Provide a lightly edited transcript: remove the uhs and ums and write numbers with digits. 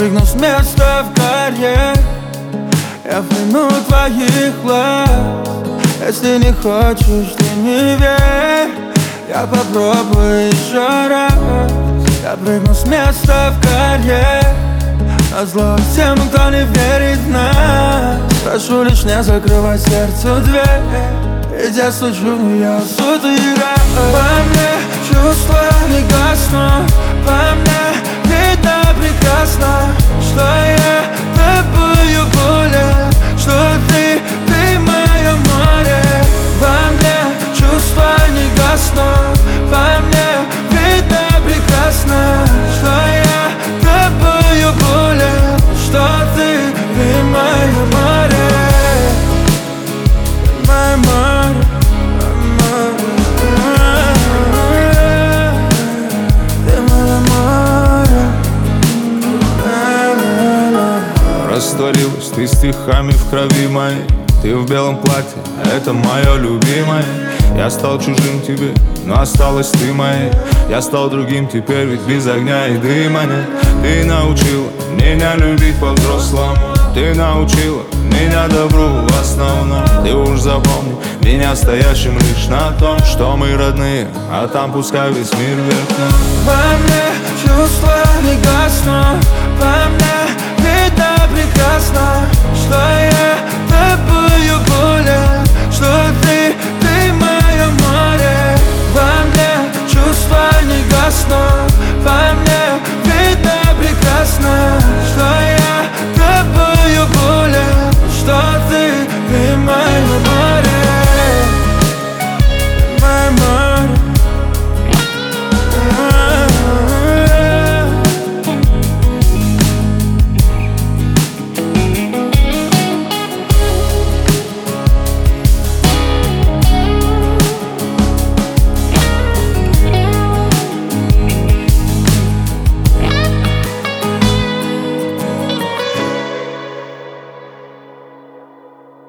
прыгну с места в карьер. Я пойму твоих глаз. Если не хочешь, ты не верь. Я попробую еще раз. Я прыгну с места в карьер. Назло тем, кто не верит в нас. Прошу лишь не закрывай сердцу дверь. Ведь я стучу, но я суд играю. Во мне чувства не гаснут. Во мне видно прекрасно, что я тобою болен, что ты мое море. Во мне чувства не гаснут. Во мне видно прекрасно, что я тобою болен, что ты мое море. Мое море. Растворилась ты стихами в крови моей. Ты в белом платье, это мое любимое. Я стал чужим тебе, но осталась ты моей. Я стал другим теперь, ведь без огня и дыма нет. Ты научила меня любить по-взрослому. Ты научила меня добру в основном. Ты уж запомни меня стоящим лишь на том, что мы родные, а там пускай весь мир вверх. Во мне чувства не гаснут. Во мне